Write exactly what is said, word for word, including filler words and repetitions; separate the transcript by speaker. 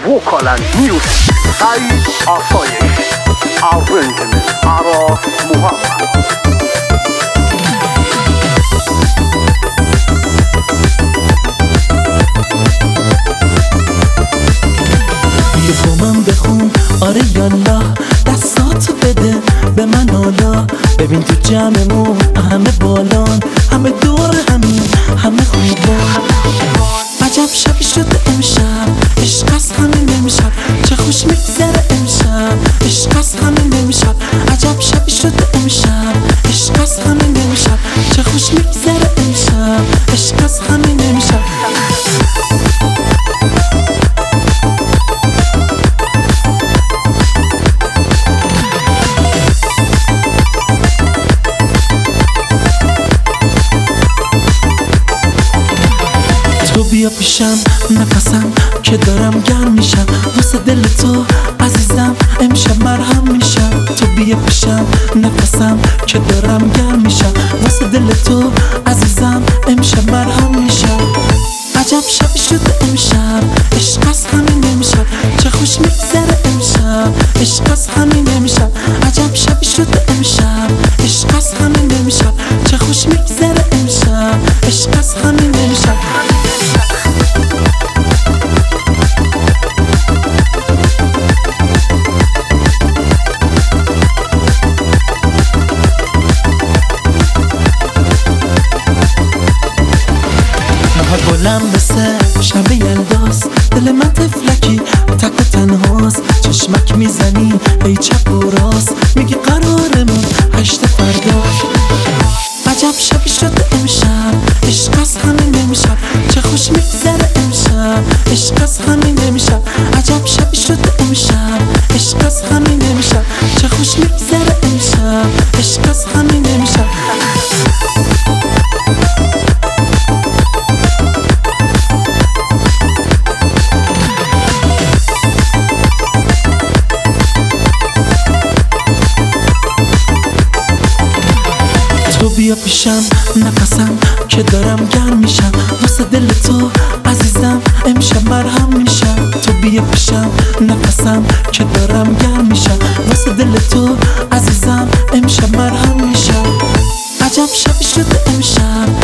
Speaker 1: vocal and music Saeed Asayesh. Arrangement Araf Muhammad.
Speaker 2: من بخون آره یالله دستاتو بده به من حالا ببین تو جمعمون همه بالان همه دور همین همه خوبان عجب شبی شده امشب عشق از همین امشب چه خوش میگذره امشب عشق از همین امشب عجب شبی شده امشب عشق از همین امشب چه خوش میگذره امشب عشق از همین امشب تو بیا پیشم نفسم که دارم گرم میشم واسه دل تو عزیزم امشب مرهم میشم تو بیا پیشم نفسم که دارم گرم میشم واسه دل تو عزیزم امشب مرهم میشم عجب شبی شده امشب عشق از همین امشب چه خوش میگذره امشب عشق از همین امشب عجب شبی شده امشب عشق از همین امشب چه خوش میگذره امشب عشق از همین امشب گلم مثل شب یلداز دل من تفلکی تک و تنهاست چشمک میزنی ای چپ و راست میگی قرارمون هشت فردا عجب شبی شده امشب عشق از همین امشب چه خوش میگذره امشب عشق از همین امشب عجب شبی شده امشب عشق از همین امشب چه خوش میگذره امشب عشق از همین امشب تو بیا پیشم نفسم که دارم گرم میشم واسه دل تو عزیزم امشب مرهم میشم تو بیا پیشم نفسم که دارم گرم میشم واسه دل تو عزیزم امشب مرهم میشم عجب شبی شده امشب